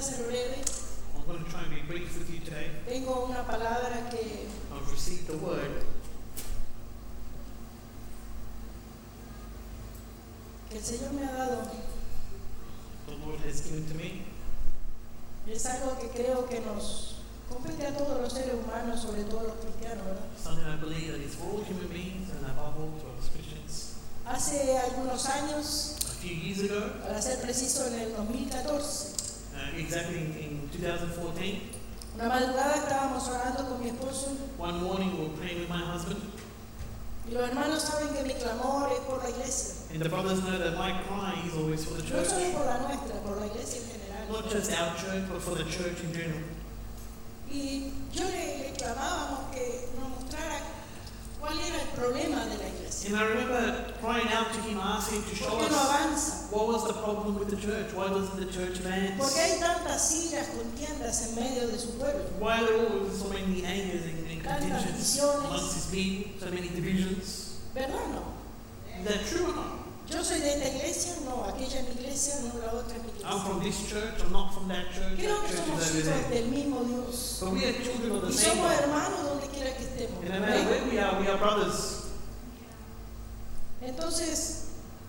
ser breve. I'm going to try and be brief with you today. Tengo una palabra que I've received a word el Señor me ha dado. the Lord has given to me. Es algo que creo que nos compete a todos los seres humanos, sobre todo los cristianos, ¿verdad? Something I believe that is for all human beings and above all to us Christians. Hace algunos años, A few years ago, para ser preciso en el 2014, exactly in 2014, una madrugada estábamos orando con mi esposo one morning we were praying with my husband, y los hermanos saben que mi clamor es por la iglesia. and the brothers know that my cry is always for the No church. solo por la nuestra, por la iglesia en general. Not just our church, but for the church in general. Y yo le clamábamos que nos mostrara cuál era el problema de la iglesia. And I remember crying out to him, asking him to show ¿Por qué no us avanza? what was the problem with the church. Why doesn't the church advance? ¿Por qué hay tantas sillas contiendas en medio de su pueblo? Why are there always so many angers and Tantas contentions divisiones. amongst his people, so many divisions? ¿Verdad o no? Is that true or not? Yo soy de esta iglesia, no, aquella es mi iglesia, no, la otra es mi I'm iglesia. from this church, I'm not from that church. Creo That que church somos is over hijos there. del mismo Dios. But we are children of the Y same somos God. hermanos donde quiera que estemos. And no matter ¿Ven? where we are brothers. Entonces,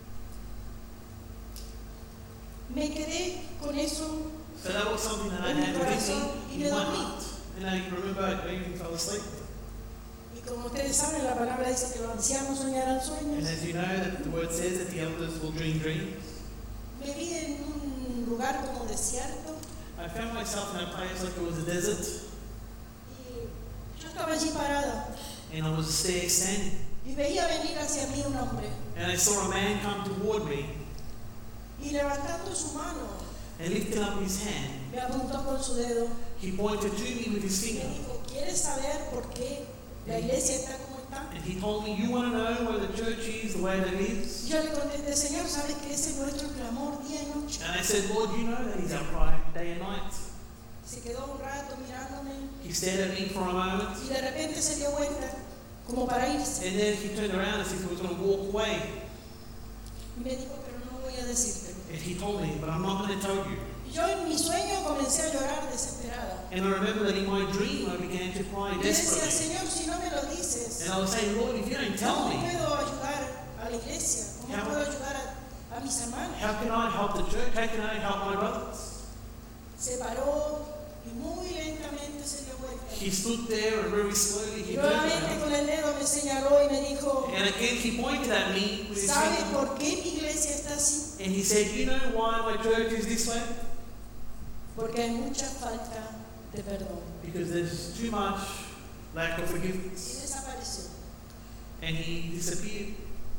me quedé con eso. So that was something that I En mi had corazón y within me, me in my dormí. heart. And I remember I even fell asleep. Y como ustedes saben, la palabra dice que los ancianos soñarán And sueños. as you know, that the word says that the elders will dream dreams. Me vi en un lugar como desierto I found myself in a place like it was a desert, y yo estaba allí parada and I was there standing. y veía venir hacia mí un hombre And I saw a man come toward me, y levantando su mano and lifting up his hand, me apuntó con su dedo he pointed to me with his y me finger. dijo, ¿quieres saber por qué la iglesia está como está? And he told me, you want to know why the church is the way that it Y is? yo le contesté, Señor, ¿sabes que ese es nuestro clamor día y noche? And I said, Lord, you know that is our cry day and night. Se quedó un rato mirándome He stared at me for a moment, y de repente se dio vuelta como para irse and then he turned around as if he was going to walk away. y me dijo, pero no voy a decirte. And he told me, but I'm not going to tell you. Y yo en mi sueño comencé a llorar desesperada. And I remember that in my dream I began to cry Y decía, desperately. Señor, si no me lo dices, And I was saying, Lord, if you don't tell ¿cómo me, puedo ayudar a la iglesia? ¿Cómo How- puedo ayudar a mis hermanos? how can I help the church? How can I help my brothers? Se paró y muy lentamente se dio vuelta. He stood there and very slowly Y he turned nuevamente around. con el dedo me señaló y me dijo, And again he pointed at me with his ¿sabes finger. por qué mi iglesia está así? And he said, you know why my church is this way? Porque hay mucha falta de perdón. Because there's too much lack of Y forgiveness. desapareció. And he disappeared.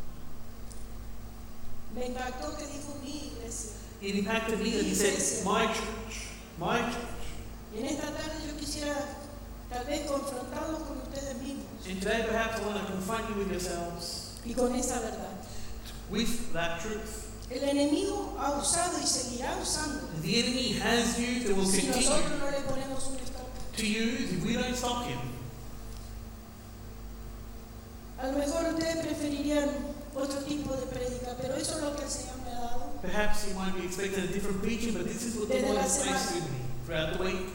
Me impactó que dijo mi iglesia. It impacted me that he said, my church, my church. Y en esta tarde yo quisiera tal vez confrontarlos con ustedes mismos And today perhaps I want to confront you with yourselves y con esa verdad. with that truth. El enemigo ha usado y seguirá usando The enemy has used and will si continue nosotros no le ponemos un stop. to use if we don't stop him. A lo mejor ustedes preferirían otro tipo de prédica, pero eso es lo que el Señor me ha dado. Perhaps you might be expecting a different preaching, but this is what the Desde Lord la has placed semana. with me throughout the week.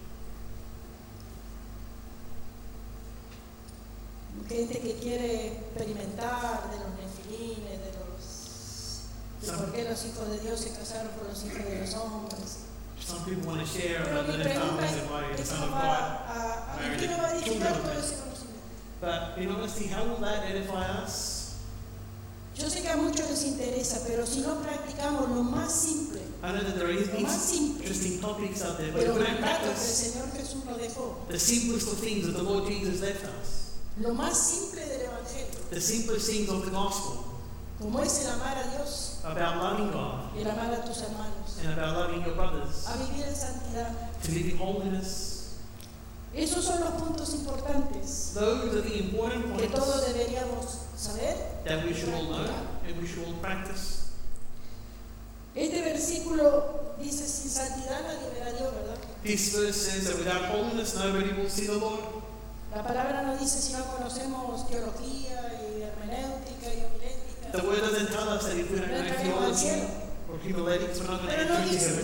Gente que quiere experimentar de los nefilines, de por qué los hijos de Dios se casaron con los hijos de los hombres. Some people want to share Pero about mi the pregunta families and why the es Son cómo of God. va a quién va a edificar todo ese conocimiento. But in honesty, how will that edify us? Yo sé que a muchos les interesa, pero si no practicamos lo más simple, I know that there is lo más simple, interesting topics out there, but de if los we don't mandatos que el practice Señor Jesús nos dejó, the simplest of things that the Lord Jesus left us, lo más simple del Evangelio, the simplest things of the gospel, como es el amar a Dios about loving God y el amar a tus hermanos, and about loving your brothers, a vivir en santidad. to live in holiness. Esos son los puntos importantes Those are the important que todos points deberíamos saber. that we should all know and we should all practice. Este versículo dice, sin santidad nadie verá a Dios, ¿verdad? This verse says that without holiness nobody will see the Lord. La palabra no dice si no conocemos teología y hermenéutica y homilética. The word doesn't tell us that if we don't know theology or homiletics, we're not going to Pero no enter into dice heaven. eso.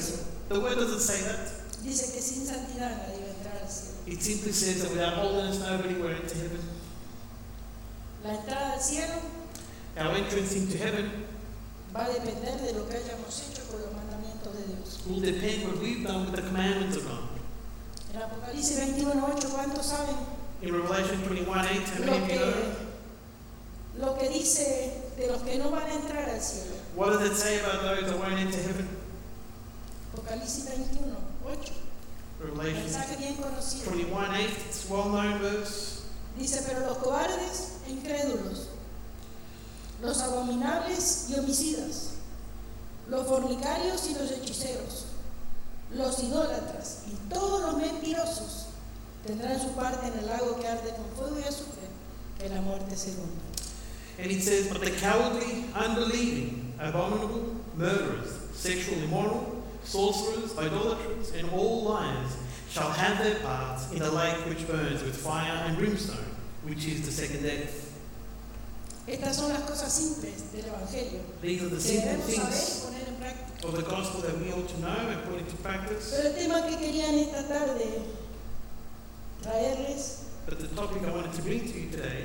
The word doesn't say that. Dice que sin santidad nadie va a entrar al cielo. It simply says that without holiness, nobody will enter heaven. La entrada al cielo Our entrance into heaven va a depender de lo que hayamos hecho con los mandamientos de Dios. will depend what we've done with the commandments of God. En Apocalipsis 21:8, ¿cuántos saben In Revelation 21:8, how many of you know? lo que dice de los que no van a entrar al cielo? What does it say about those that won't enter heaven? Apocalipsis 21:8. Revelation Mensaje bien conocido. 21:8, it's a well-known verse. Dice, pero los cobardes e incrédulos, los abominables y homicidas, los fornicarios y los hechiceros, los idólatras y todos los mentirosos tendrán su parte en el lago que arde con fuego y azufre, que es la muerte segunda. And it says, but the cowardly, unbelieving, abominable, murderers, sexual immoral, sorcerers, idolaters, and all liars shall have their parts in the lake which burns with fire and brimstone, which is the second death. Estas son las cosas simples del Evangelio These are the que simple debemos saber y things poner en práctica. of the gospel that we ought to know and put into practice. Pero el tema que quería en esta tarde traerles, But the topic I wanted to bring to you today,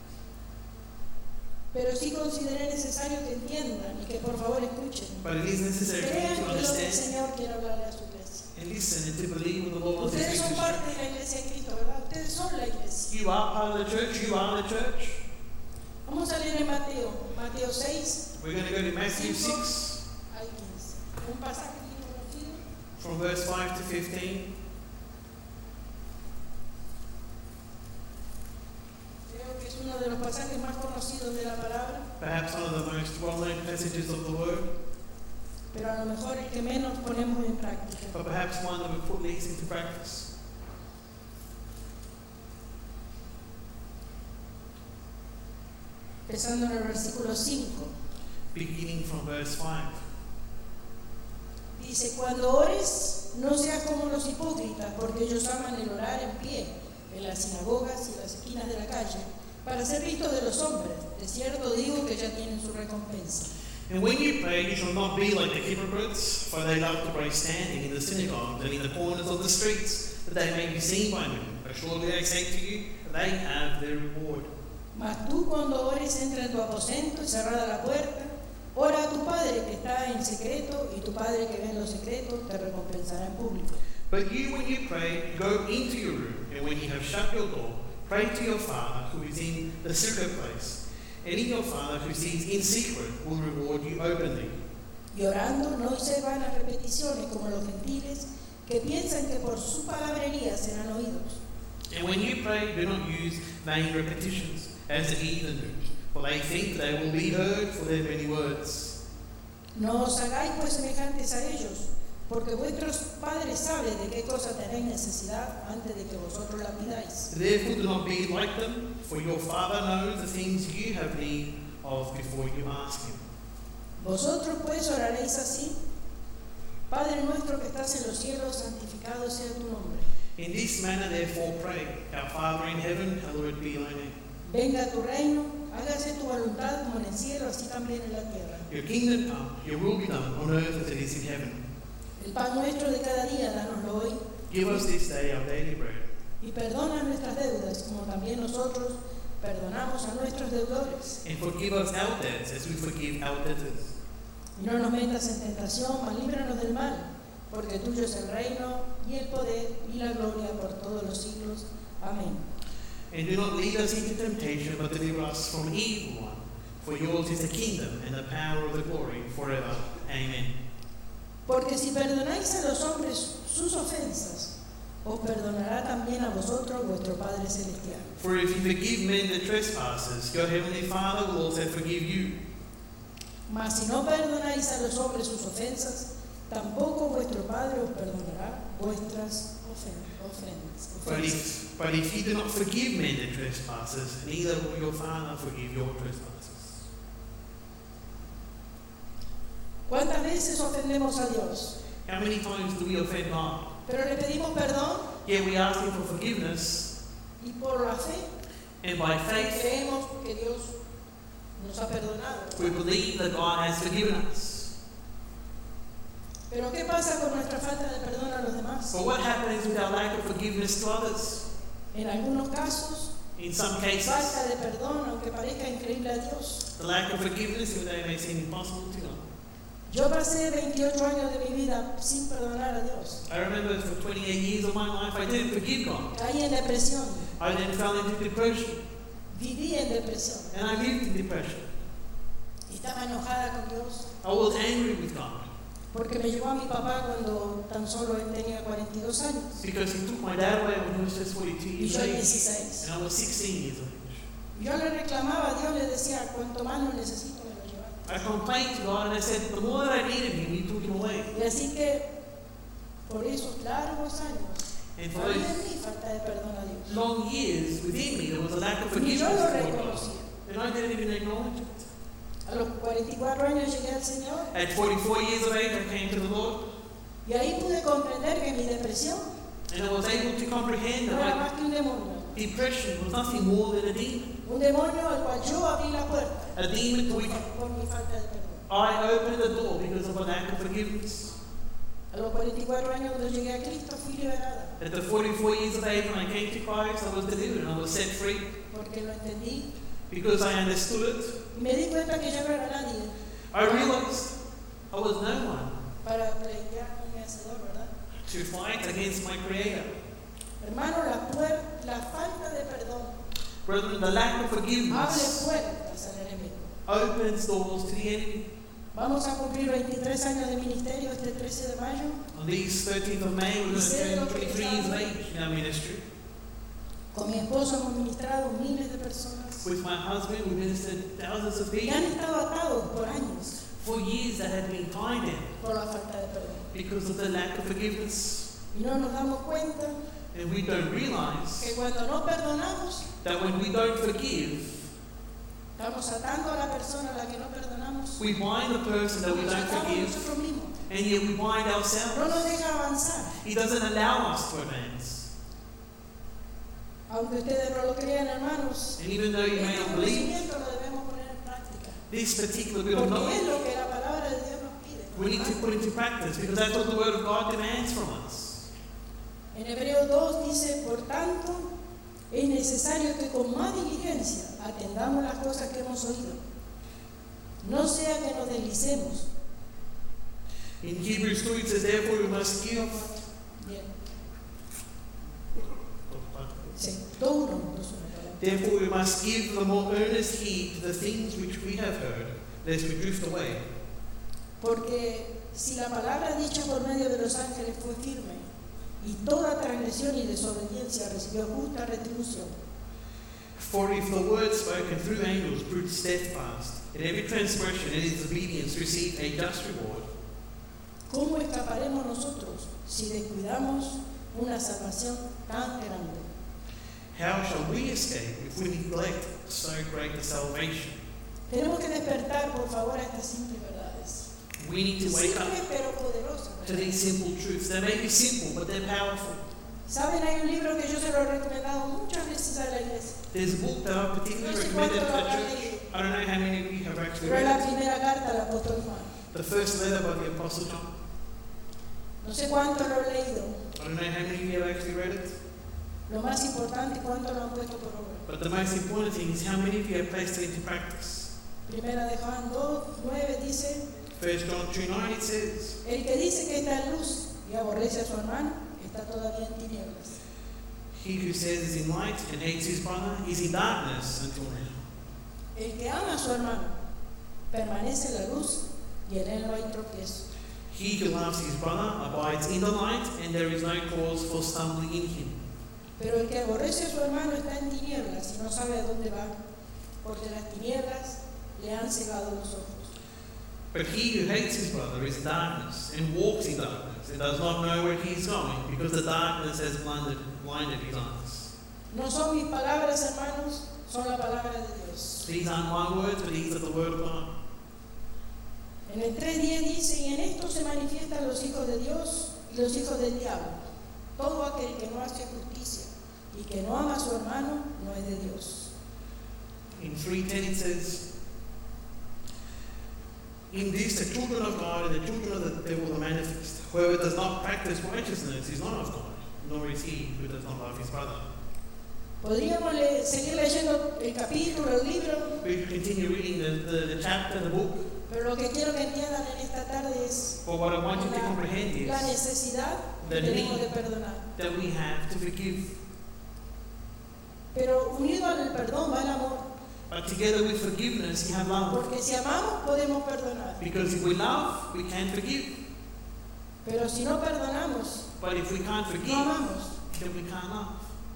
pero sí consideré necesario que entiendan y que por favor escuchen. but it is necessary for you Crean to que lo que el understand Señor quiere hablarle a su iglesia. and listen and to believe what the Lord wants to Ustedes speak son to parte de la iglesia de Cristo, ¿verdad? Ustedes son la iglesia. you. You are part of the church, you are the church. Vamos a leer en Mateo 6, We're going to go to Matthew 6, al 15. Un pasaje bien conocido. from verse 5 to 15. Creo que es uno de los pasajes más conocidos de la palabra, Perhaps one of the most well-known passages of the Word, pero a lo mejor el que menos ponemos en práctica. but perhaps one that we put least into practice. Empezando en el versículo 5. Beginning from verse 5. Dice, cuando ores, no seas como los hipócritas, porque ellos aman el orar en pie, en las sinagogas y las esquinas de la calle, para ser vistos de los hombres. De cierto digo que ya tienen su recompensa. And when you pray, you shall not be like the hypocrites, for they love to pray standing in the synagogues and in the corners of the streets, that they may be seen by men. But surely I say to you, they have their reward. Mas tú cuando ores, entra en tu aposento y cerrada la puerta, ora a tu Padre que está en secreto, y tu Padre que ve en lo secreto te recompensará en público. But you, when you pray, go into your room, and when you have shut your door, pray to your Father who is in the secret place. And in your Father who sees in secret will reward you openly. Y orando no uséis vanas repeticiones como los gentiles, que piensan que por su palabrería serán oídos. And when you pray, do not use vain repetitions, as the heathen do, for they think they will be heard for their many words. No os hagáis pues semejantes a ellos, porque vuestros padres saben de qué cosa tenéis necesidad antes de que vosotros la pidáis. Therefore do not be like them, for your Father knows the things you have need of before you ask Him. Vosotros pues oraréis así: Padre nuestro que estás en los cielos, santificado sea tu nombre. In this manner therefore pray, Our Father in heaven, hallowed be thy name. Venga tu reino, hágase tu voluntad como en el cielo, así también en la tierra. Your kingdom come, your will be done on earth as it is in heaven. El pan nuestro de cada día, dánoslo hoy, Give us this day our daily bread. y perdona nuestras deudas, como también nosotros perdonamos a nuestros deudores. And forgive us our debts as we forgive our debtors. Y no nos metas en tentación, mas líbranos del mal, porque tuyo es el reino, y el poder, y la gloria por todos los siglos. Amén. And do not lead us into temptation, but deliver us from the evil one. For yours is the kingdom and the power of the glory forever. Amen. Porque si perdonáis a los hombres sus ofensas, os perdonará también a vosotros vuestro Padre Celestial. For if you forgive men their trespasses, your heavenly Father will also forgive you. Mas si no perdonáis a los hombres sus ofensas, tampoco vuestro Padre os perdonará vuestras ofensas. But if you do not forgive men their trespasses, neither will your Father forgive your trespasses. ¿Cuántas veces ofendemos a Dios? How many times do we offend God? Pero le pedimos perdón, Yeah, we ask Him for forgiveness, y por la fe and by faith creemos que Dios nos ha perdonado. we believe that God has forgiven us. Pero ¿qué pasa con nuestra falta de perdón a los demás? But what happens with our lack of forgiveness to others? En algunos casos, In some cases, falta de perdón, aunque parezca increíble a Dios. the lack of forgiveness, even though it may seem impossible to God. Yo pasé 28 años de mi vida sin perdonar a Dios. I remember for 28 years of my life, I didn't forgive God. Caí en depresión, I then fell into depression, viví en depresión. and I lived in depression. Estaba enojada con Dios I was angry with God porque me llevó a mi papá cuando tan solo él tenía 42 años because He took my dad away when he was just 42 y years yo old, 16. and I was 16 years old. Yo le reclamaba a Dios, le decía, cuanto más lo necesito, me lo llevaba. I complained to God, and I said, the more that I needed Him, He took Him away. Y así que, por esos largos años, And for había those en mí falta de perdón a Dios. long years within me, there was a lack of Ni yo forgiveness lo toward God, reconocía. and I didn't even acknowledge it. A los 44 años llegué al Señor At 44 years of age, I came to the Lord, y ahí pude comprender que mi depresión and I was able to comprehend no era that más que un demonio. my depression was nothing more than a demon. Un demonio al cual yo abrí la puerta A demon to which por mi falta de perdón. I opened the door because of a lack of forgiveness. A los 44 años cuando llegué a Cristo fui liberada At the 44 years of age, when I came to Christ, I was delivered and I was set free porque lo entendí because I understood it. y me di cuenta que yo no era nadie I realized I was no one para pelear con mi hacedor, ¿verdad? to fight against my Creator. Hermano, la falta de perdón Brethren, the lack of abre forgiveness puertas al enemigo. opens doors to the enemy. Vamos a cumplir 23 años de ministerio este 13 de mayo. On these 13th of May, we're going to turn 23 years of age in our ministry. Con mi esposo hemos ministrado miles de personas With my husband, we ministered thousands of que han people estado atados por años for years that had been tied down por la falta de perdón. because of the lack of forgiveness. Y no nos damos cuenta And we don't que realize cuando no perdonamos, that when we don't forgive, estamos atando a la persona a la que no perdonamos. we bind the person that we Nos don't atamos forgive, nosotros mismos. and yet we bind No ourselves. nos deja avanzar. He doesn't allow us to advance. Aunque ustedes no lo crean, hermanos, And even though you may este not believe, conocimiento lo debemos poner en práctica. this particular bit of Porque es knowledge, lo que la palabra de Dios nos pide. we need to put into practice because that's what the Word of God demands from us. En Hebreos 2 dice, por tanto, es necesario que con más diligencia atendamos las cosas que hemos oído. No sea que nos deslicemos. In Hebrews 2 it says, therefore we must give. Bien. Sí, 2:1, 2:1, perdón. Therefore we must give the more earnest heed to the things which we have heard, lest we drift away. Porque si la palabra dicha por medio de los ángeles fue firme, y toda transgresión y desobediencia recibió justa retribución, For if the word spoken through angels proved steadfast, and every transgression and disobedience received a just reward, ¿cómo escaparemos nosotros si descuidamos una salvación tan grande? how shall we escape if we neglect so great a salvation? Tenemos que despertar, por favor, a estas simples verdades. We need to wake up Simples pero poderosas. to ¿verdad? these simple truths. They may be simple, but they're powerful. Saben, hay un libro que yo se lo he recomendado muchas veces a la iglesia, There's a book that I particularly recommended to the church. I don't know how many of you have actually pero es la read it. primera carta al apóstol Juan. The first letter by the Apostle John. No sé cuánto lo he leído, I don't know how many of you have actually read it. lo más importante, cuánto lo han puesto por obra. But the most important thing is how many of you have placed it into practice. Primera de Juan 2:9 dice, 1 John 2:9 it says, el que dice que está en luz y aborrece a su hermano, está todavía en tinieblas. he who says is in light and hates his brother is in darkness until now. El que ama a su hermano permanece en la luz y en él no hay tropiezo. He who loves his brother abides in the light, and there is no cause for stumbling in him. Pero el que aborrece a su hermano está en tinieblas y no sabe a dónde va, porque las tinieblas le han cegado los ojos. But he who hates his brother is in darkness and walks in darkness and does not know where he is going, because the darkness has blinded his eyes. No son mis palabras, hermanos, son la palabra de Dios. These aren't my words, but these are the word of God. En el 3:10 dice, y en esto se manifiestan los hijos de Dios y los hijos del diablo. Todo aquel que no hace justicia y que no ama a su hermano no es de Dios. In 3:10 it says, In this, the children of God and the children of the devil are manifest. Whoever does not practice righteousness is not of God, nor is he who does not love his brother. Podríamos seguir leyendo el capítulo, el libro, We could continue reading the chapter, the book, pero lo que quiero que entiendan en esta tarde es but what I want you to comprehend la is necesidad the que tenemos de need perdonar. that we have to forgive. Pero unido al perdón va el amor, But together with forgiveness, you have love. porque si amamos podemos perdonar, Because if we love, we can forgive. pero si no perdonamos, But if we can't no forgive, amamos. then we can't love.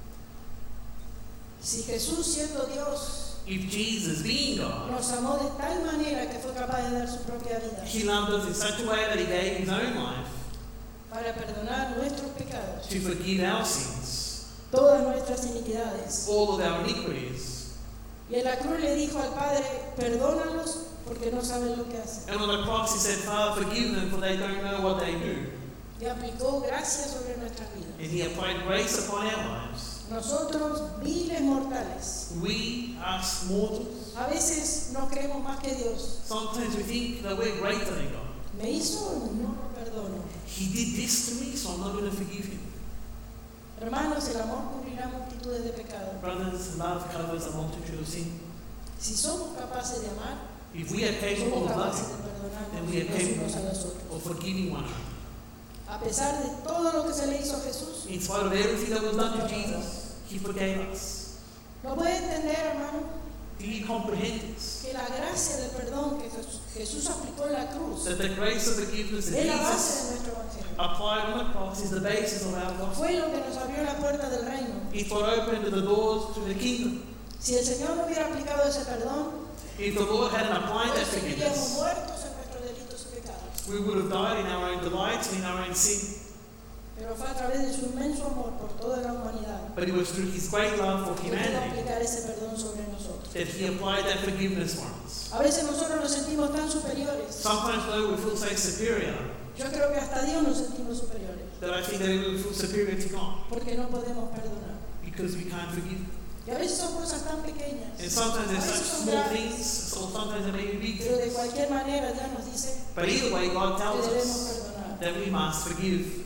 Si Jesús, siendo Dios, If Jesus, being God, nos amó de tal manera que fue capaz de dar su propia vida he loved us in such a way that he gave his own life para perdonar nuestros pecados, to forgive our sins, todas nuestras iniquidades. all of our iniquities. Y en la cruz le dijo al Padre, perdónalos porque no saben lo que hacen. And on the cross he said, Father, forgive them, for they don't know what they do. Y aplicó gracia sobre nuestras vidas. And he applied grace upon our lives. Nosotros, viles mortales, We, us mortals, a veces no creemos más que Dios. sometimes we think that we're greater than God. Me hizo, no lo perdono. He did this to me, so I'm not going to forgive him. Hermanos, el amor cubrirá multitudes de pecados. Brothers, love covers a multitude of sin. Si somos capaces de amar, If we are capable somos of capaces de loving, then we are perdonarnos capable los unos a los otros. of forgiving one another. A pesar de todo lo que se le hizo a Jesús, In spite of everything that was done to Jesus, he forgave us. ¿no puede entender, hermano, Do you comprehend this? que la gracia del perdón que Jesús aplicó en la cruz That the grace of forgiveness that es la base Jesus de nuestro evangelio? applied on the cross is the basis of our gospel. Fue lo que nos abrió la puerta del reino. It what opened the doors to the kingdom. Si el Señor no hubiera aplicado ese perdón, If the Lord hadn't applied that seguiríamos forgiveness, muertos en nuestros delitos y pecados. we would have died in our own delights and in our own sin. Pero fue a través de su inmenso amor por toda la humanidad But it was through his great love for que pudo humanity aplicar ese perdón sobre nosotros. that he applied that forgiveness for us. A veces nosotros nos sentimos tan superiores. Sometimes though we feel so superior Yo creo que hasta Dios nos sentimos superiores that I think that we feel superior to God porque no podemos perdonar. because we can't forgive. Y a veces son cosas tan pequeñas, And sometimes a there's veces such son small graves, things, or sometimes there may be big pero de things. cualquier manera ya nos dice But either way, God que tells debemos us perdonar. that we must forgive.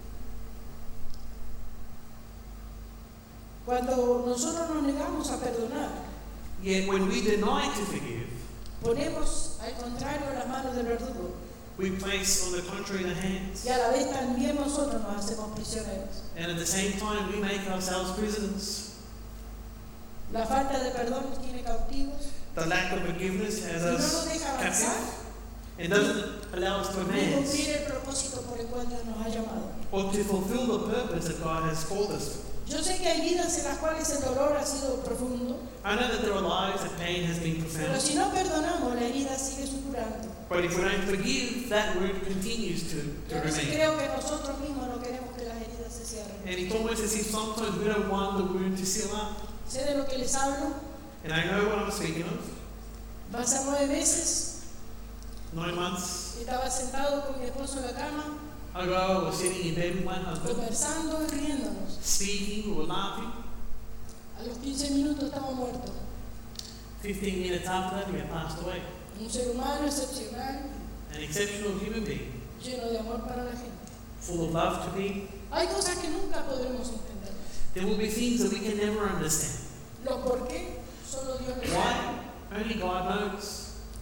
Cuando nosotros nos negamos a perdonar, Yet when we deny to forgive, ponemos al contrario las manos del verdugo we place on the contrary the hands. y a la vez también nosotros nos hacemos prisioneros. And at the same time, we make ourselves prisoners. La falta de perdón nos tiene cautivos The lack of forgiveness has y no nos us deja avanzar captive and doesn't allow us to ni advance cumplir el propósito por el cual Dios nos ha llamado. or to fulfill the purpose that God has called us to. Yo sé que hay vidas en las cuales el dolor ha sido profundo, I know that there are lives that pain has been pero profound. si no perdonamos, la herida sigue supurando. But if we don't forgive, that wound continues to Y a veces remain. creo que nosotros mismos no queremos que las heridas se cierren. And it's almost as if sometimes we don't want the wound to seal up. Sé de lo que les hablo. And I know what I'm speaking of. Pasan 9 meses, 9 months estaba sentado con mi esposo en la cama, ago, I was sitting in bed with my husband, conversando y riéndonos. speaking, we were laughing. A los 15 minutos estaba muerto. 15 minutes after that, he had passed away. Un ser humano excepcional, An exceptional human being, lleno de amor para la gente. full of love to people. Hay cosas que nunca podremos entender. There will be things that we can never understand. Lo por qué, solo Dios lo sabe. Why? Only God knows.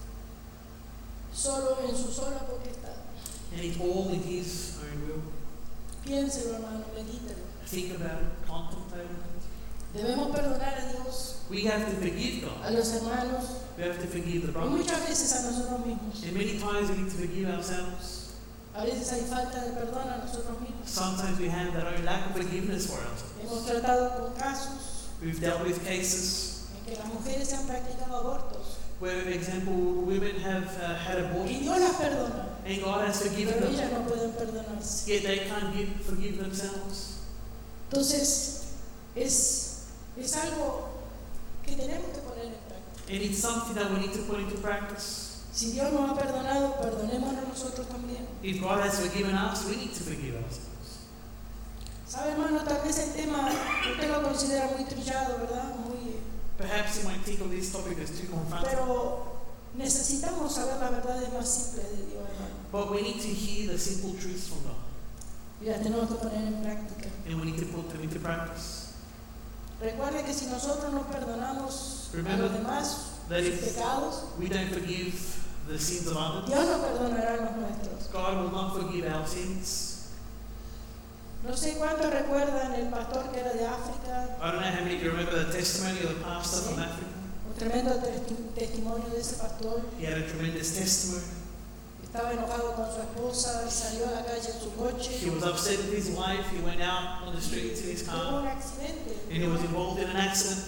Solo en su sola potestad. And it's all in His own will. Piénselo, hermano, medítelo. Think about it, contemplate it. Debemos perdonar a Dios, We have to forgive a God. los hermanos, We have to forgive the y brothers. muchas veces a nosotros mismos. And many times we need to forgive ourselves. A veces hay falta de perdón a nosotros mismos. Sometimes we have that own lack of forgiveness for Hemos ourselves. tratado con casos We've dealt with cases en que las mujeres se han practicado abortos where, for example, women have had y abortions Dios las perdona, and God has forgiven pero them, ellas no pueden perdonarse. yet they can't forgive themselves. Entonces, es algo que tenemos que poner en práctica. And it's something that we need to put into practice. Si Dios nos ha perdonado, perdonémonos nosotros también. If God has forgiven us, we need to forgive ourselves. ¿Sabe, hermano? Tal vez el tema usted lo considera muy trillado, ¿verdad? Muy, Perhaps you might think of this topic as too confronting. pero necesitamos saber las verdades más simples de Dios, hermano. But we need to hear the simple truths from God. Y las tenemos que poner en práctica. And we need to put them into practice. Recuerde que si nosotros no perdonamos a Remember los demás that sus if pecados, we don't forgive the sins of others, Dios no perdonará los nuestros. God will not forgive our sins. No sé cuántos recuerdan el pastor que era de África, I don't know how many of you remember the testimony of the pastor from Africa. un tremendo testimonio de ese pastor. He had a tremendous testimony. Estaba enojado con su esposa, salió a la calle en su coche, He was upset with his wife. He went out on the streets in his tuvo un car accidente. and he was involved in an accident.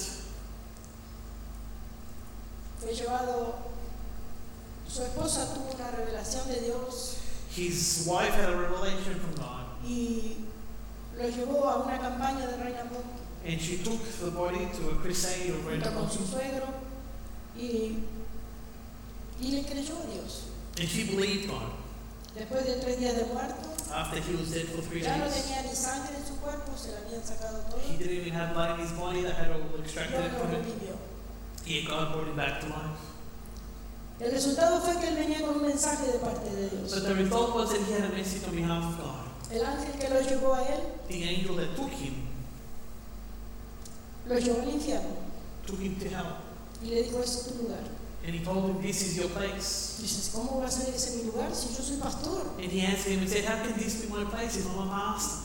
Fue llevado, su esposa tuvo una revelación de Dios His wife had a revelation from God, y lo llevó a una campaña de Reina Monk and she took the body to a crusade of junto con su Renown, suegro y le creyó a Dios. and she believed God. Después de 3 días de muerto, After he was dead for 3 ya no days, tenía ni sangre en su cuerpo, se le habían sacado todo. he didn't even have blood in his body. That had all Dios extracted lo from it. revivió. Yet God brought him back to life. El resultado fue que él venía con un mensaje de parte de Dios. But the result was that he had a message on behalf of God. El ángel que lo llevó a él, The angel that took him lo llevó al infierno took him to hell. y le dijo, ese es tu lugar. And he told him, "This is your place." Dices, ¿cómo va a ser ese mi lugar si yo soy pastor? And he answered him and said, "How can this be my place if I'm a pastor?"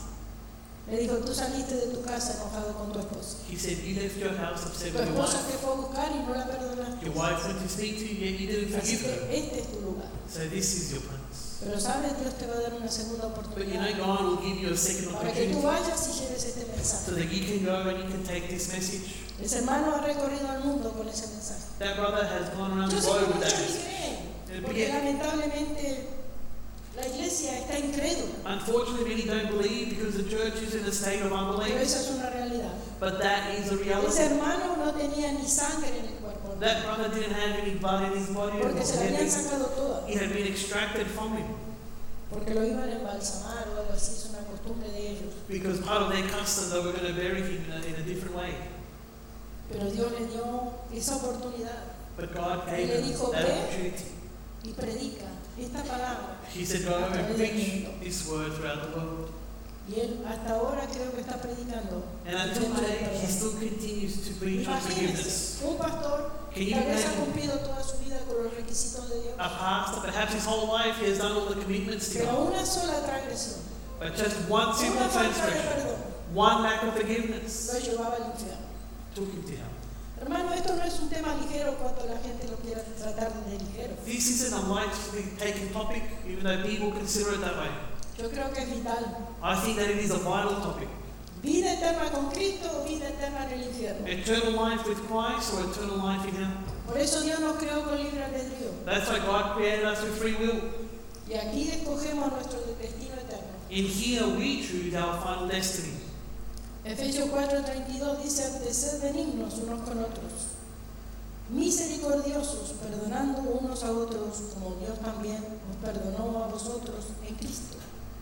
Le dijo, tú saliste de tu casa enojado con tu esposa. He said, "You left your house upset Tu with your esposa wife. te fue a buscar y no la perdonaste. Your wife went to speak to you, yet you didn't Así forgive her. que este es tu lugar. So this is your place." Pero sabes, Dios te va a dar una segunda But you oportunidad know, God will give you a second para que tú opportunity vayas y lleves este so mensaje. that you can go and you can take this message. Ese hermano ha recorrido el mundo con ese mensaje. That brother has gone around Yo the sé que globe with muchos that ni message. creen, porque lamentablemente la iglesia está incrédula. Unfortunately, many don't believe because the church is in a state of Pero unbelief. esa es una realidad. But that is a Ese reality. hermano no tenía ni sangre en el cuerpo, That brother didn't have any blood in his body. porque se le habían sacado todas, It had been extracted from him porque lo iban a embalsamar o algo así, es una costumbre de ellos. because part of their custom they were going to bury him in a different way. Pero Dios le dio esa oportunidad But God gave Le him dijo, that "Ve". opportunity. y predica esta palabra. He said, "Go and preach this word throughout the world." Y él hasta ahora creo que está predicando. And until today, he still continues to preach on forgiveness. Imagínense, un pastor Can you tal vez ha imagine cumplido toda su vida con los requisitos de Dios, a pastor, perhaps his whole life he has done all the commitments to pero God, una sola transgresión, but just one simple una falta de transgression, perdón, one lack of forgiveness lo llevaba al infierno. took him to hell. Hermano, esto no es un tema ligero cuando la gente lo quiera tratar de ligero. This isn't a lightly taken topic, even though people consider it that way. Yo creo que es vital. I think that it is a vital topic. Vida eterna con Cristo o vida eterna en el infierno. Eternal life with Christ or eternal life in hell. Por eso Dios nos creó con libre albedrío. That's why God created us with free will. Y aquí escogemos nuestro destino eterno. In here we choose our final destiny. Efesios 4:32 dice, antes sed benignos unos con otros, misericordiosos, perdonando unos a otros, como Dios también os perdonó a vosotros en Cristo.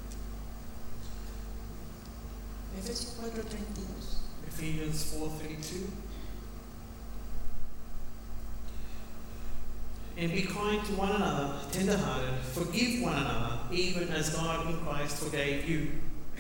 Efesios 4:32. Ephesians 4:32. And be kind to one another, tender-hearted, forgive one another, even as God in Christ forgave you.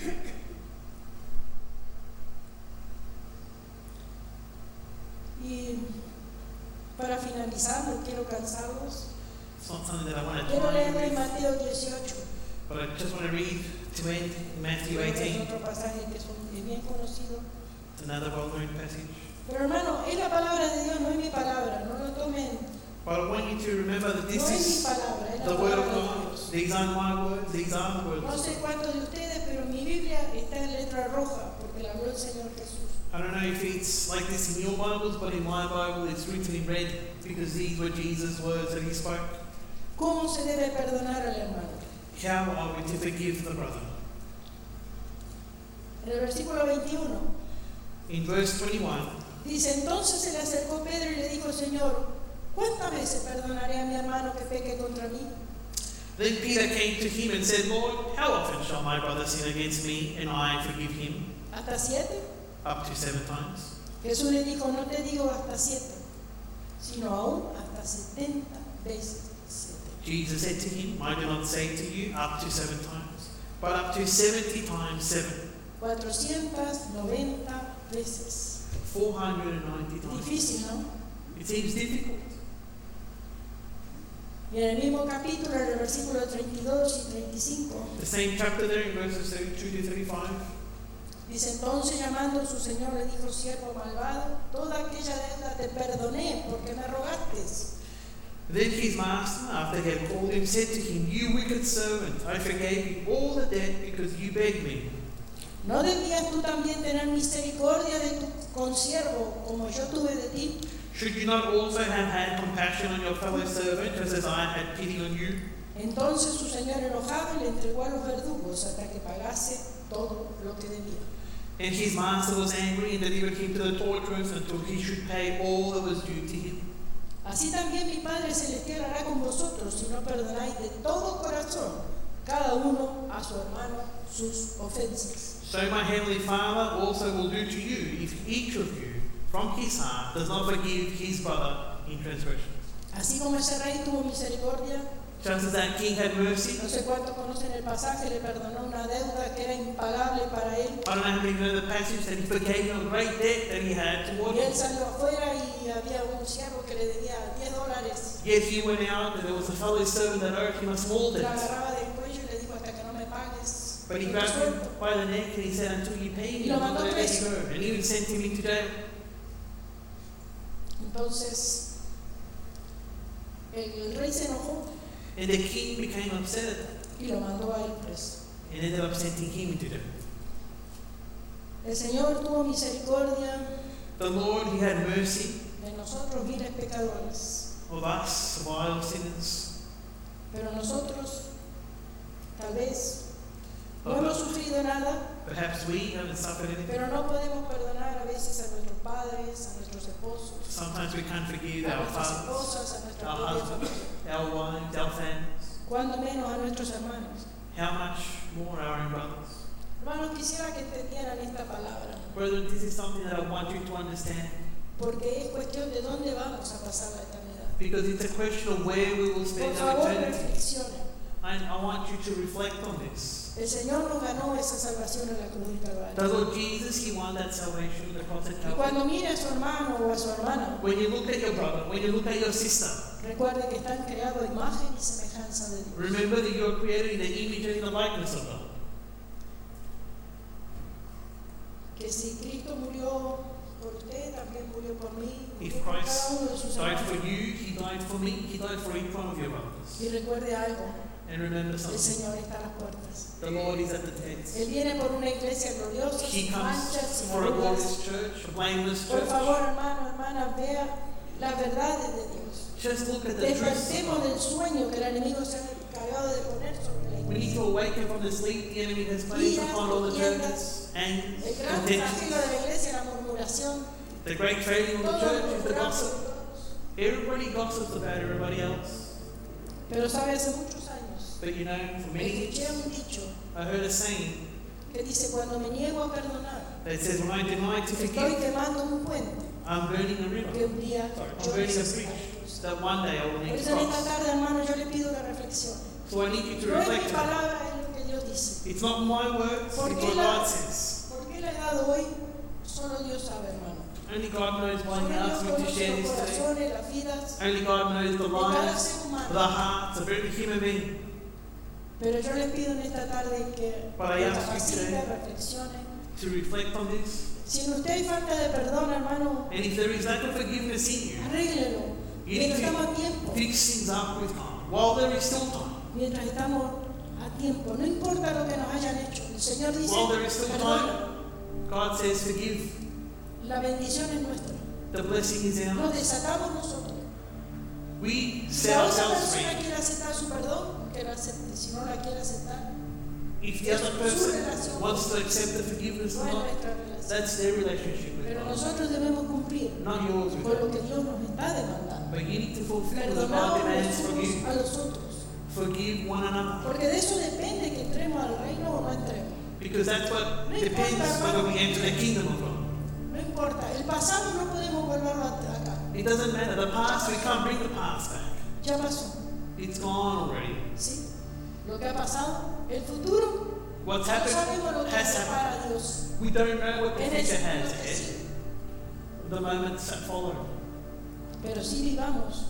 Y para finalizar, no quiero cansarlos, It's not something that I want to quiero try leer and en read, Mateo 18. but I just want to read to end in Matthew Es 18. otro pasaje que es bien conocido. It's another well-known passage. Pero hermano, es la palabra de Dios, no es mi palabra, no lo tomen. But I want you to remember that No this es mi is palabra, es la the word of palabra de God. Dios. These aren't my words, these are the No words. sé cuántos de ustedes, pero mi Biblia está en letra roja porque la habló el Señor Jesús. I don't know if it's like this in your Bibles, but in my Bible it's written in red because these were Jesus' words that he spoke. ¿Cómo se debe perdonar al hermano? How are we to forgive the brother? En el versículo 21 In verse 21, dice, entonces se le acercó Pedro y le dijo, Señor, ¿cuántas veces perdonaré a mi hermano que peque contra mí? then Peter came to him and said, Lord, how often shall my brother sin against me and I forgive him? ¿Hasta 7? Up to 7 times. Jesús le dijo, no te digo hasta 7, sino aún hasta 70 veces 7. Jesus said to him, I do not say to you up to 7 times, but up to 70 times 7. 490 veces. 490 times. Difícil, ¿no? It seems difficult. Y en el mismo capítulo, en el versículo 32 y 35, The same chapter there in verses 32 to 35. dice: entonces llamando a su señor le dijo: siervo malvado, toda aquella deuda te perdoné porque me rogaste. Then his master, after he had called him, said to him, You wicked servant, I forgave you all the debt because you begged me. ¿No debías tú también tener misericordia de tu consiervo como yo tuve de ti? Should you not also have had compassion on your fellow servant, just as I had pity on you? Entonces su señor enojado le entregó a los verdugos hasta que pagase todo lo que debía. And his master was angry and delivered him to the torturers until he should pay all that was due to him. Así también mi Padre Celestial hará con vosotros si no perdonáis de todo corazón cada uno a su hermano sus ofensas. So my heavenly Father also will do to you if each of you from his heart does not forgive his brother in transgressions. Así como ese rey tuvo misericordia, Just as that king had mercy. no sé cuántos conocen el pasaje, le perdonó una deuda que era impagable para él. I don't know how many know the passage that he forgave him a great debt that he had toward Y él him. salió afuera y había un siervo que le debía $10. Yet he went out and there was a fellow servant that owed him a small La debt. agarraba del cuello y le dijo: hasta que no me pagues. But he no te grabbed him suelto. by the neck and he said, Until you pay me, Y lo I'm not mandó going to let you preso. go. And even sent him into jail. Entonces el rey se enojó And the king became upset at that y lo mandó a él preso. and ended up sending him into jail. El Señor tuvo misericordia The Lord, he had mercy de nosotros, viles pecadores, of us, vile sinners. pero nosotros tal vez no But hemos sufrido nada, perhaps we haven't suffered anything. pero no podemos perdonar a veces a nuestros padres, a nuestros esposos, Sometimes we can't forgive a our nuestras fathers, esposas, a nuestra our propia husbands, familia, our wives, our families. cuando menos a nuestros hermanos. How much more our own brothers. Hermanos, quisiera que entendieran esta palabra, Brethren, this is something that I want you to understand. porque es cuestión de dónde vamos a pasar la eternidad. Because it's a question of where we will Por spend our favor, eternity. reflexionen. And I want you to reflect on this. El Señor nos ganó esa salvación en la cruz del The Calvario. Lord Jesus, he won that salvation on the cross at Y Calvary. cuando mire a su hermano o a su hermana, When you look at your brother, when you look at your sister, recuerde que están creados a imagen y semejanza de Dios. remember that you are created in the image and in the likeness of God. Que si Cristo murió por usted, también murió por mí, If murió por cada Christ uno de sus died hermanos. for you, he died for me, he died for each one of your brothers. Y recuerde algo, And remember el something. Señor está a las puertas. The Lord is at the gates. Él viene por una iglesia gloriosa, He sin comes manchas, sin for a arrugas. glorious church, a blameless Por church. favor, hermano, hermana, vea las verdades de Dios. Just look at the truth. Despertemos del sueño que el enemigo se ha encargado de poner sobre la We need iglesia. to awaken from the sleep the enemy has placed upon all the churches, El angers, gran flagelo de contentions. la iglesia es la murmuración. The great failing of the Todos church is the murmuramos gossip. de todos. Everybody gossips about everybody else. Pero sabe, hace muchos años But you know, for many escuché years, un dicho I heard a saying que dice: cuando me niego a perdonar, that says, when I deny to estoy forgive, quemando un puente I'm burning a que river. un día Sorry, yo I'm burning a necesitaré bridge cruzar. that one day I will Por need to eso en esta cross. tarde, hermano, yo le pido que reflexione. So I need you to No es mi reflect on it. palabra, es lo que Dios dice. It's not my words, ¿Por it's qué what la- God says. ¿Por qué le he dado hoy? Solo Dios sabe, hermano. Only God knows why Solo He asked me Dios to conoce share los this today. corazones, las vidas Only God knows the de cada lives, ser the humano. hearts of every human being. Pero yo le pido en esta tarde que But I ask you recapacite, today reflexione. to reflect on this. Si en usted hay falta de perdón, hermano, And if there is lack of forgiveness in you, arréglelo. you need Mientras estamos a to tiempo. fix things up with time. While there is still time. Mientras estamos a tiempo. No importa lo que nos hayan hecho. El Señor dice, While there is still perdona. time, God says forgive. La bendición es nuestra. The blessing is Nos ours. desatamos nosotros. We Si set la otra ourselves persona free. quiere aceptar su perdón, que la acepte. Si no la quiere aceptar, If the other person wants to accept the forgiveness no or es not, nuestra relación. that's their relationship with Pero God. nosotros debemos cumplir Not yours with con lo God. que Dios nos está demandando. But you need to fulfill what God Perdonaos demands los from unos you. a los otros. Forgive one another. Porque de eso depende que entremos al reino o no entremos. Because that's what No depends importa, whether we hermano. enter the kingdom of God. No importa. El pasado no podemos volverlo acá. It doesn't matter. The past, we can't bring the past back. ya pasó. It's gone already. ¿Sí? Lo que ha pasado, el futuro, What's no happened sabemos lo que has happened. prepara Dios. We don't know what the En el future futuro has que ahead. sigue. The moments that follow. Pero sí vivamos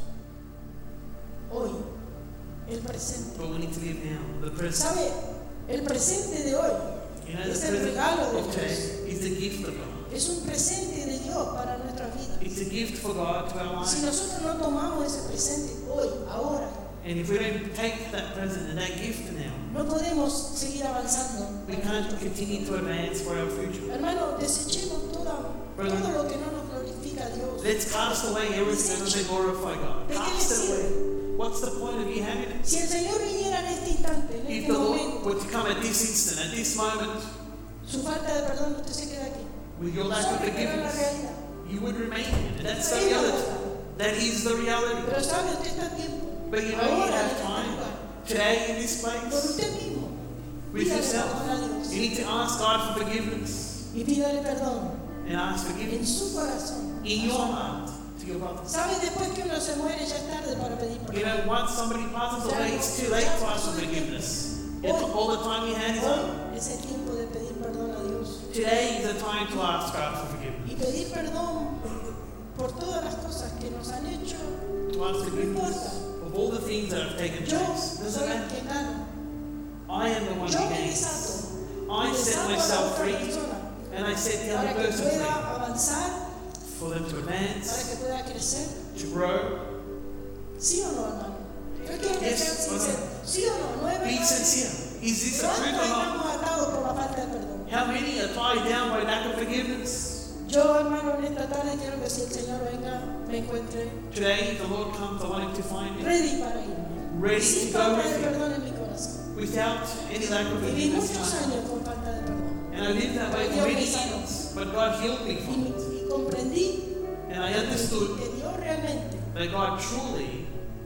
hoy el presente. But we need to live now. The present. ¿Sabe? El presente de hoy You know, es the el present regalo de of Dios. today is the gift of God. Es un presente de Dios para nuestra vida. It's a gift for God to our Si lives. nosotros no tomamos ese presente hoy, ahora, And if we don't take that present and that gift now, no podemos seguir avanzando. we can't continue to advance for our future. Hermano, desechemos todo lo que no nos glorifica a Dios. Let's cast away everything that doesn't glorify God. ¿De qué Cast le it away. sirve? What's the point of you having it? Si el Señor viniera en este instante, en If este the Lord momento, were to come at this instant, at this moment, su falta de perdón, usted se queda aquí. with your lack of Sabe que no es la forgiveness, realidad. you would remain in it. That's the Ahí la reality. verdad. That is the reality. Pero sabe, usted está a tiempo. But you know, you Ahora, en have este time. lugar, Today, in this por place, usted mismo. with Pídale yourself, perdón a Dios. you need to ask God for forgiveness Y pídale perdón and ask en forgiveness su corazón. in your heart to your brother. ¿Sabe? Después que uno se muere ya es tarde para pedir You perdón. know, once somebody passes away, it's too late to ask for forgiveness. It's all the time you had is over. Hoy es el tiempo de pedir perdón a Dios. Today is the time to ask God for forgiveness. Y pedir perdón por todas las cosas que nos han hecho. To ask forgiveness of all the things that have taken Yo place. Doesn't soy el matter. que gano. I am the one Yo who me gains. desato. I Me set desato a la myself otra free persona and I set the para other que person pueda free. avanzar, For them to para advance, que pueda crecer. to grow. ¿Sí o no, hermano? Yo quiero que Yes, sean sinceros. ¿Sí o no? No es Be verdad. sincere. Is this the ¿Cuántos truth or not? estamos atados por la falta de perdón? How many are tied down by lack of forgiveness? Yo, hermano, en esta tarde quiero que si el Señor venga, me encuentre Today, the Lord comes, I want Him to find me ready para irme. ready Sin to go falta with de Him perdón en mi corazón. without any lack of Viví forgiveness. muchos años con falta de perdón. And I lived that way for many years, but God healed me from it. Y comprendí And I understood que Dios realmente that God truly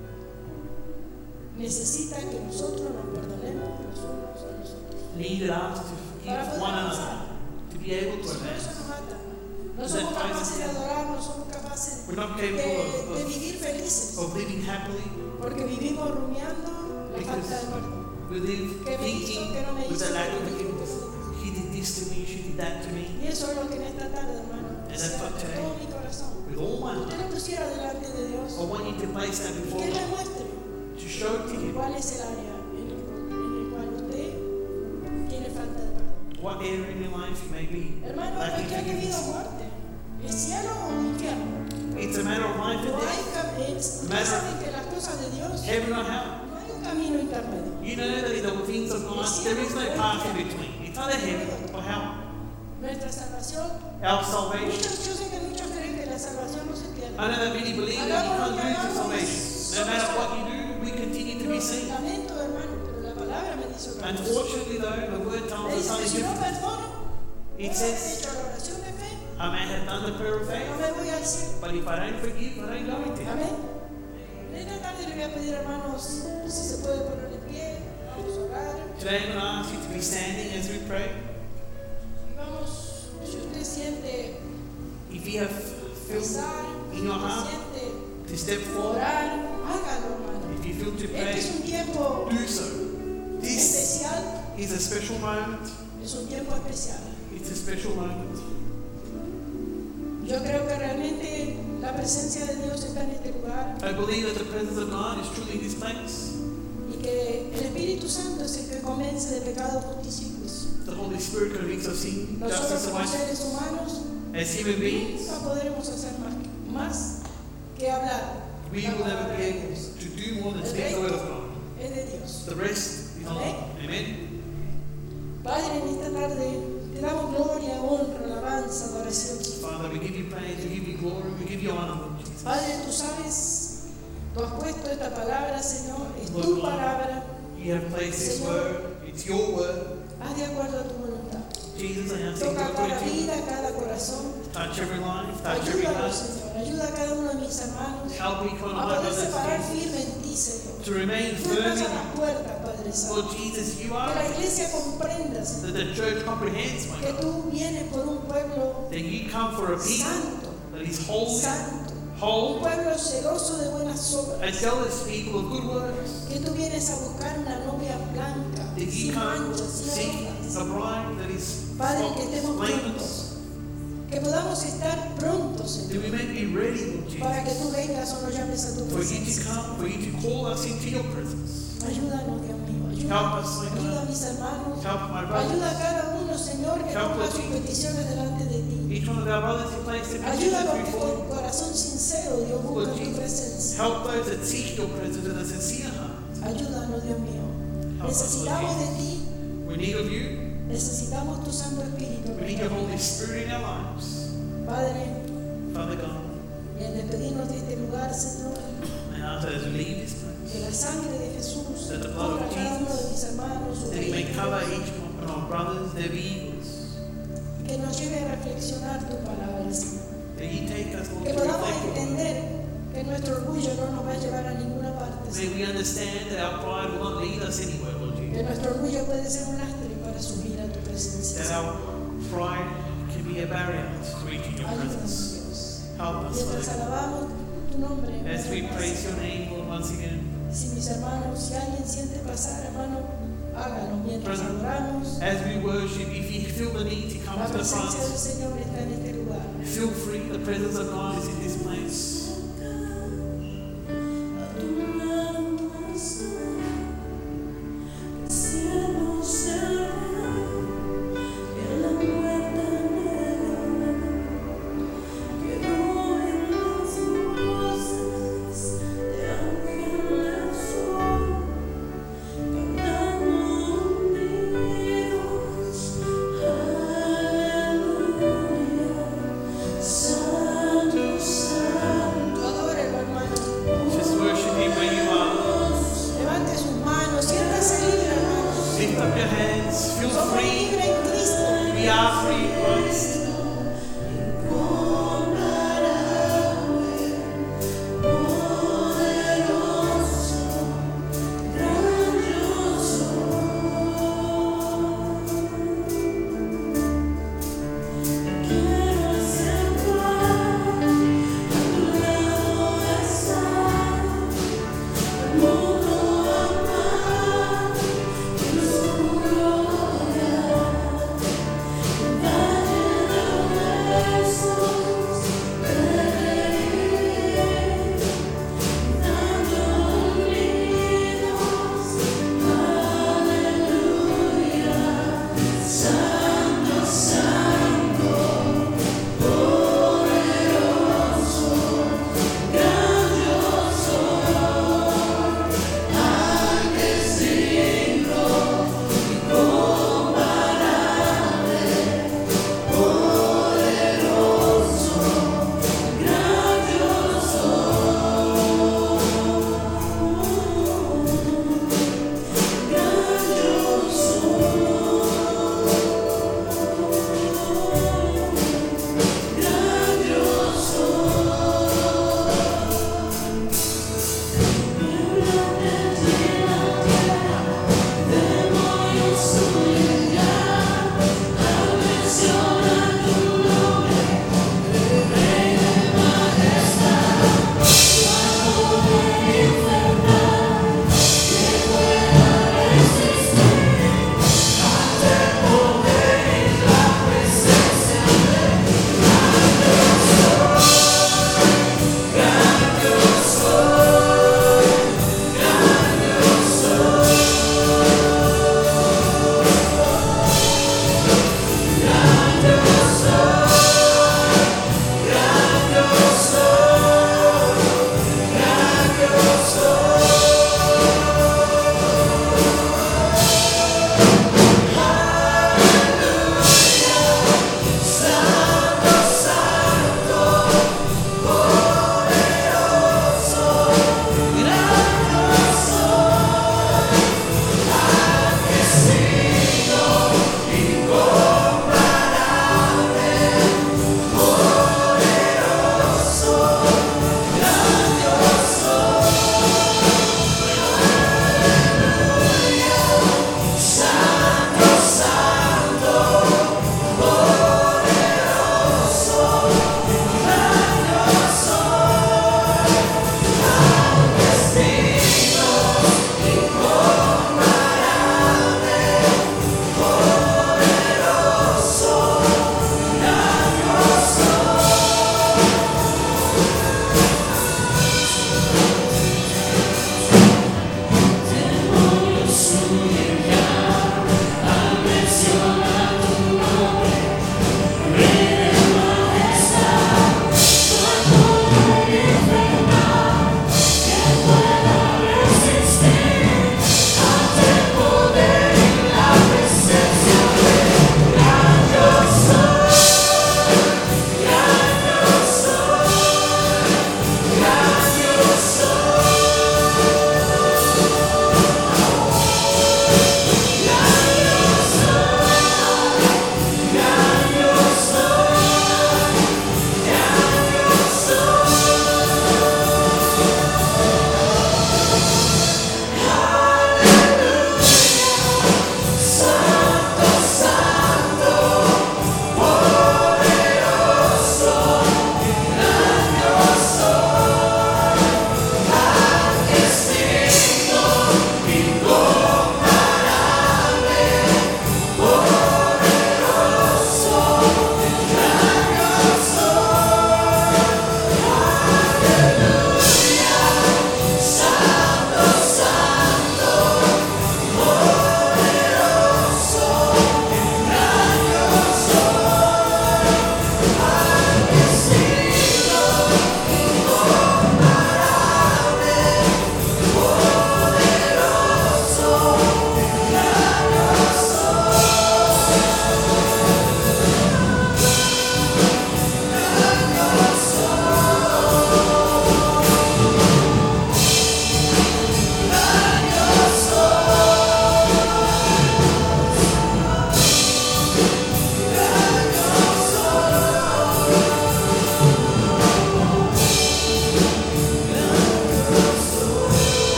necesita que nosotros nos perdonemos los unos a los otros. needed us to forgive one another, to be able to Si no, eso advance. nos mata. No somos capaces de adorar, no somos capaces We're not capable de vivir felices, of living happily. porque vivimos rumiando la falta de perdón. We live Que me hizo, thinking que no me with hizo, a lack que of me hizo, forgiveness. He did this to me, she did that to me. Y eso es lo que en esta tarde, hermano, that's deseo what con today- todo mi corazón. With all my Usted heart, lo pusiera delante de Dios I want you to place that y before que Él le God, muestre to show it to Him. cuál es el área en el cual usted tiene falta de perdón. What area in your life you may be Hermano, lacking cuestión de vida o forgiveness. muerte. ¿Es cielo o infierno? It's a matter of life and No hay death, ustedes saben que las cosas de Dios heaven or hell. no hay un camino intermedio. You know that in the things of God, there is no path in between. It's either heaven or hell. Nuestra salvación, Our salvation. yo sé que muchos creen que la salvación no se pierde. I know that many believe that you can't lose your salvation. No matter what you do, we continue to be Lo saved. lamento, hermano, pero la palabra me dice otra cosa. Unfortunately, though, the word Me tells us dice que something si no different. perdono, It he says, hecho la oración de fe, I may have done the prayer of no faith, me voy al cielo. but if I don't forgive, I don't go into heaven. Amén. En esta tarde le voy a pedir, hermanos, si se puede poner de pie, vamos a orar. Today, I'm going to ask you to be standing as we pray. Y vamos, si usted siente If you have felt pensar, in your si heart siente to step forward, orar, hágalo, hermano. if you feel to Este es pray, un tiempo do so. This especial, is a special moment. es un tiempo especial. It's a special moment. Yo creo que realmente la presencia de Dios está en este lugar I believe that the presence of God is truly in this place. y que el Espíritu Santo es el que convence de pecado, justicia y juicio. The Holy Spirit convicts of sin, Nosotros justice, and como righteousness. seres humanos As human beings, nunca podremos hacer más que hablar. we la will never palabra be de able Dios. to do more than El speak the word of resto God. es de Dios. The rest is on Amén. God. Amen. Padre, en esta tarde te damos gloria, honra, alabanza, adoración. Father, we give you praise, we give you glory, we give you honor, Lord Jesus. Padre, tú sabes, tú has puesto esta palabra, Señor, es Lord tu God, palabra, You have placed this Señor. word, it's your word. haz de acuerdo a tu voluntad. Jesus, I ask you Toca to cada put it vida, cada corazón. touch every life, touch every Ayúdanos, heart. Señor. Ayuda a cada uno de mis hermanos Help me come a alive poder on separar this firme en ti, Señor. to remain Tú firm estás in a las you. puertas, Padre Santo. Lord Jesus, you Que la are, iglesia comprenda, Señor, that the church comprehends, my que God, tú vienes por un pueblo that you come for a people santo, that is holy, santo, Behold, pueblo celoso de buenas obras, a zealous people of good works. que tú vienes a buscar una novia blanca, That ye sin come manchas, sin seek arrugas. a bride that is Padre, que spotless, estemos blameless. que podamos estar prontos, That Señor, we may be ready, Lord para que Jesus, tú vengas o nos llames a tu for you to presencia. come, for you to call us into your presence. Ayúdanos, Dios mío, Help us, my ayuda a God. mis hermanos, Help my ayuda brothers. a cada uno, Señor, que Help ponga us, sus Jesus. peticiones delante de ti. Each one of our brothers who place their Ayuda petitions a los que before con you. corazón sincero, Dios, buscan Lord tu Jesus, presencia. help those that seek your presence with a sincere heart. Ayúdanos, Dios mío. Help us, Lord Necesitamos de Jesus. ti, We need of you. necesitamos tu Santo Espíritu. We need your Holy Spirit in our lives. Padre, Father God, y al despedirnos de este lugar, Señor, and after as we leave this place, que la sangre de Jesús That the blood cubra of a cada uno de Jesus, mis hermanos, sus that He may cover vehículos, each one of our brothers, their vehicles, que nos lleve a reflexionar tu palabra, Señor. that He take us, Lord, Que to podamos reflect your word. entender que nuestro orgullo no nos va a llevar a ninguna parte, May Señor. we understand that our pride will not lead us anywhere, Lord Que Jesus. nuestro orgullo puede ser un lastre para subir a tu presencia. That our pride can be a barrier to reaching your Ayúdanos, presence. Dios. Help us, Mientras Father God. alabamos tu nombre, As we hermano, praise your name, Lord, once again. si mis hermanos, si alguien siente pasar, hermano, hágalo mientras Brother, adoramos. as we worship, if you feel the need to come La to the presencia del front, Señor está en este lugar. feel free. The presence of God is in this place. Adórelo, hermano. Just worship Him where you are. Levante sus manos, siéntase libre, hermano. Lift up your hands. Feel Somos free. libres en Cristo. We are free in Christ. Vale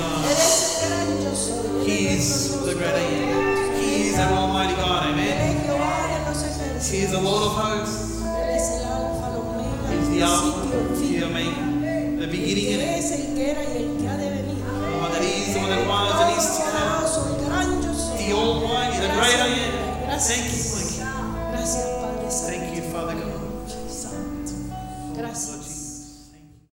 God. Eres el gran yo soy. He is the great I am. He is our Almighty God. Amen. Eres Jehová de los ejércitos. He is the Lord of hosts. Eres el alfa, el omega, He is el the Alpha, principio, el the fin. Omega, the beginning and end. Eres el que era y el que ha de venir. The one that is, the one that was, and is to come. Todopoderoso, el gran yo soy. The Almighty, the great I am. Thank you,